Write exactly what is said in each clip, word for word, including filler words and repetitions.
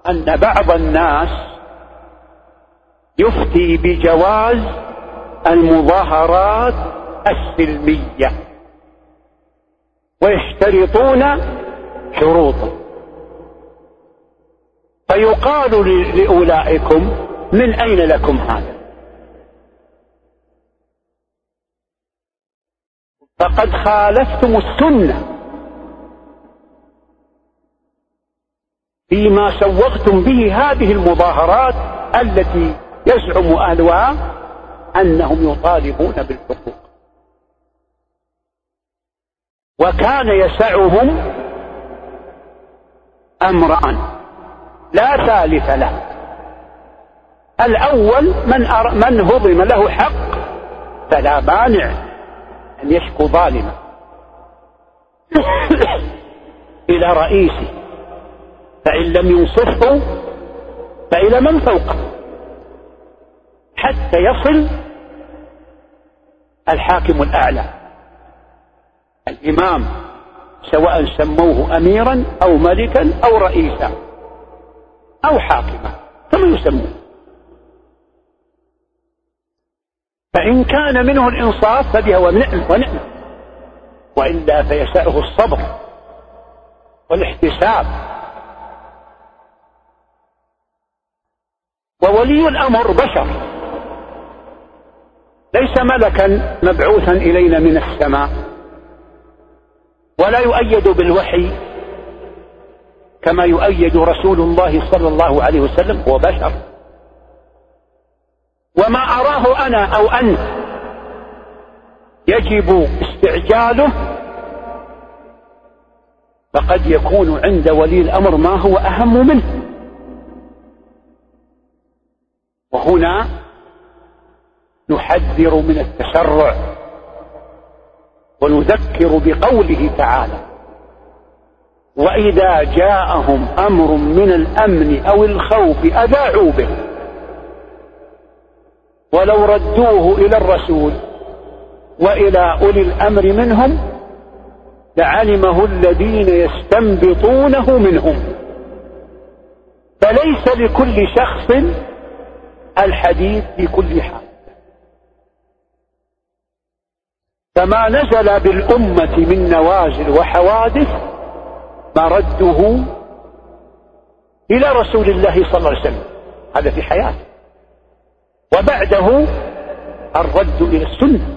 أن بعض الناس يفتي بجواز المظاهرات السلمية ويشترطون شروطا، فيقال لأولئكم من أين لكم هذا؟ فقد خالفتم السنة فيما سوغتم به هذه المظاهرات التي يزعم أهلها أنهم يطالبون بالحقوق. وكان يسعهم أمران لا ثالث له: الأول من, أر... من هضم له حق فلا مانع أن يشكو ظالما إلى رئيسه، فإن لم ينصفه فإلى من فوقه حتى يصل الحاكم الأعلى الإمام، سواء سموه أميرا أو ملكا أو رئيسا أو حاكما كما يسمون. فإن كان منه الإنصاف فبها ونعم ونعم، وإلا فيسعه الصبر والاحتساب. وولي الأمر بشر ليس ملكا مبعوثا إلينا من السماء، ولا يؤيد بالوحي كما يؤيد رسول الله صلى الله عليه وسلم، هو بشر. وما أراه أنا أو أنت يجب استعجاله، فقد يكون عند ولي الأمر ما هو أهم منه. وهنا نحذر من التسرع ونذكر بقوله تعالى: وإذا جاءهم أمر من الأمن أو الخوف أذاعوا به ولو ردوه إلى الرسول وإلى أولي الأمر منهم لعلمه الذين يستنبطونه منهم. فليس لكل شخص الحديث في كل حال. فما نزل بالأمة من نوازل وحوادث مرده إلى رسول الله صلى الله عليه وسلم، هذا في حياته، وبعده الرد إلى السنة.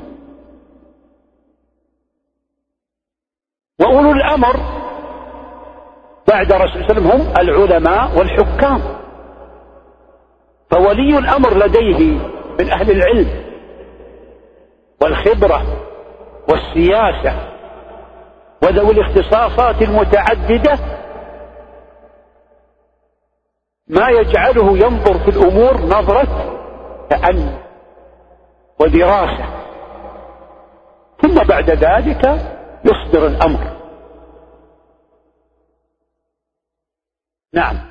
وأولو الأمر بعد رسول الله صلى الله عليه وسلم هم العلماء والحكام. فولي الأمر لديه من أهل العلم والخبرة والسياسة وذوي الاختصاصات المتعددة ما يجعله ينظر في الأمور نظرة تأني ودراسة، ثم بعد ذلك يصدر الأمر. نعم.